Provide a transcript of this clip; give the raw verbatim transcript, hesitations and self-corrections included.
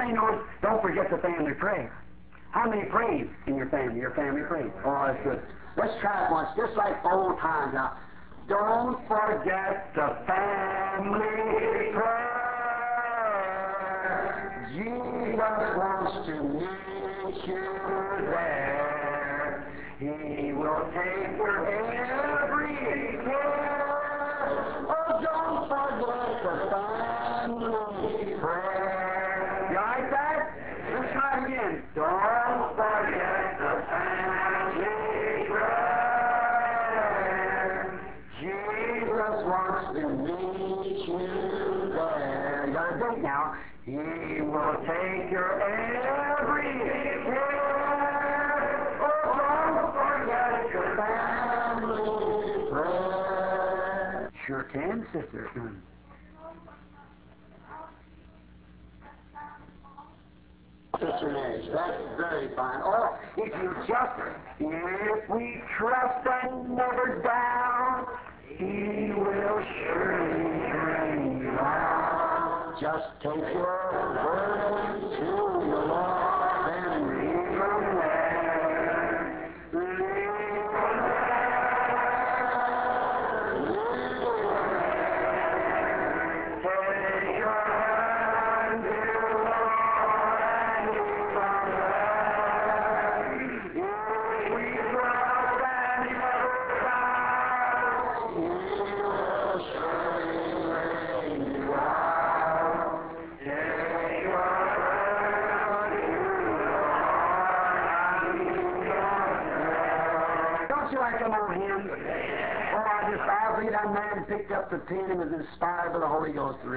many knows, don't forget the family prayer? How many prays in your family? Your family prays. Oh, that's good. Let's try it once, just like old times now. Don't forget the family prayer. Jesus wants to meet you there. He will take your every care. Oh, don't forget the family prayer. You like that? Let's try it again. Don't forget the family prayer. Jesus wants to meet you there. You got a date now. He will take your every care. Oh, don't forget your family prayer. Sure can, sister. Sister Nash, that's very fine. Or if you just, if we trust and never doubt, He will surely bring you out. Just take your burden to the Lord and leave Him there. Leave Him there. Leave Him there. Take your hand to the Lord. Don't you like them old hymns? Oh, I just, I read that man picked up the pen and was inspired by the Holy Ghost.